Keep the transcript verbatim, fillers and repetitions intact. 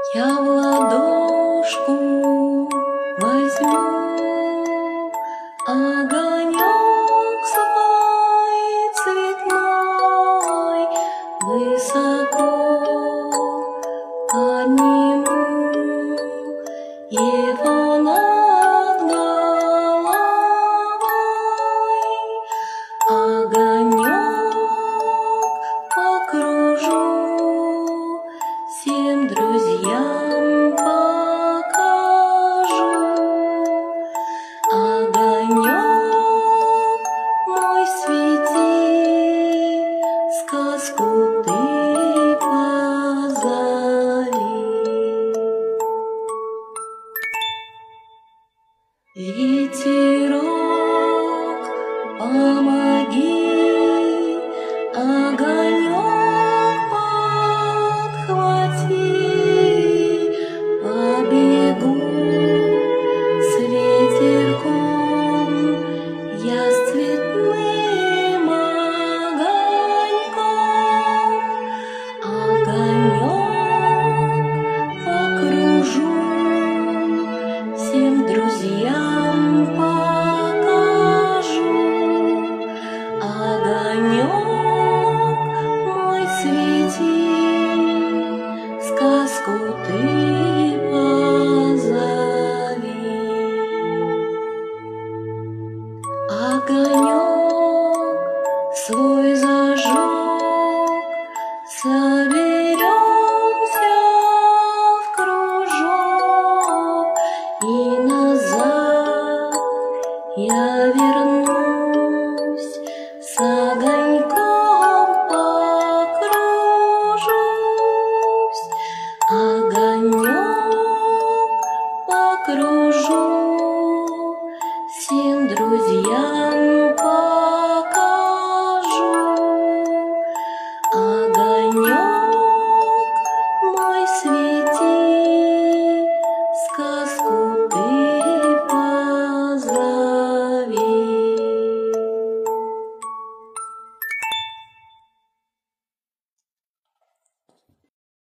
Я в ладошку возьму огонек свой цветной, высоко подниму его над головой. Огонек покружу, всем друзьям покажу. Огонек мой свети, сказку ты позови. Ветерок, помоги, огонек подхвати. Побегу с ветерком я с цветным огоньком. Огонек покружу, всем друзьям покажу. Огонек мой свети, сказку ты позови. Огонек свой зажег, соберемся в кружок, и назад я вернусь, с огоньком покружусь. Огонек покружу,